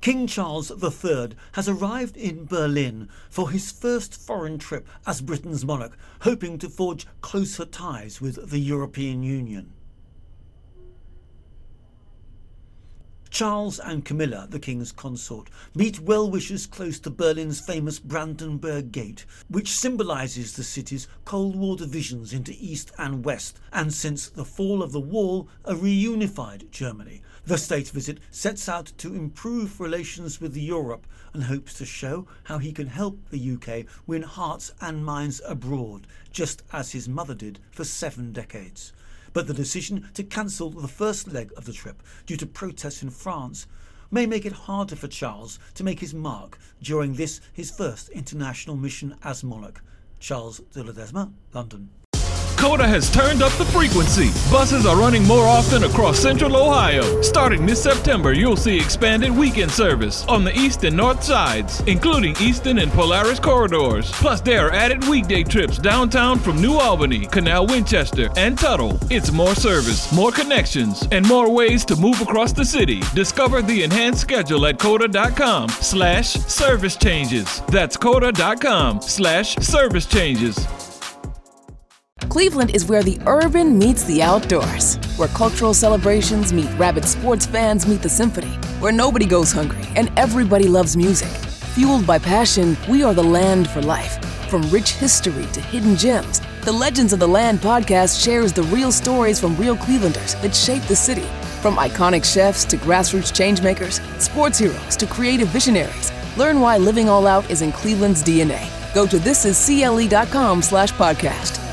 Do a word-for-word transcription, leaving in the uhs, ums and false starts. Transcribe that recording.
King Charles the Third has arrived in Berlin for his first foreign trip as Britain's monarch, hoping to forge closer ties with the European Union. Charles and Camilla, the King's consort, meet well-wishers close to Berlin's famous Brandenburg Gate, which symbolises the city's Cold War divisions into East and West, and since the fall of the Wall, a reunified Germany. The state visit sets out to improve relations with Europe and hopes to show how he can help the U K win hearts and minds abroad, just as his mother did for seven decades. But the decision to cancel the first leg of the trip due to protests in France may make it harder for Charles to make his mark during this, his first international mission as monarch. Charles de Ledesma, London. Coda has turned up the frequency. Buses are running more often across central Ohio. Starting this September, you'll see expanded weekend service on the east and north sides, including Easton and Polaris corridors. Plus, there are added weekday trips downtown from New Albany, Canal Winchester, and Tuttle. It's more service, more connections, and more ways to move across the city. Discover the enhanced schedule at coda.com slash service changes. That's coda.com slash service changes. Cleveland is where the urban meets the outdoors, where cultural celebrations meet rabid sports fans meet the symphony, where nobody goes hungry and everybody loves music. Fueled by passion, we are the land for life. From rich history to hidden gems, the Legends of the Land podcast shares the real stories from real Clevelanders that shape the city. From iconic chefs to grassroots changemakers, sports heroes to creative visionaries, learn why living all out is in Cleveland's D N A. Go to thisiscle.com slash podcast.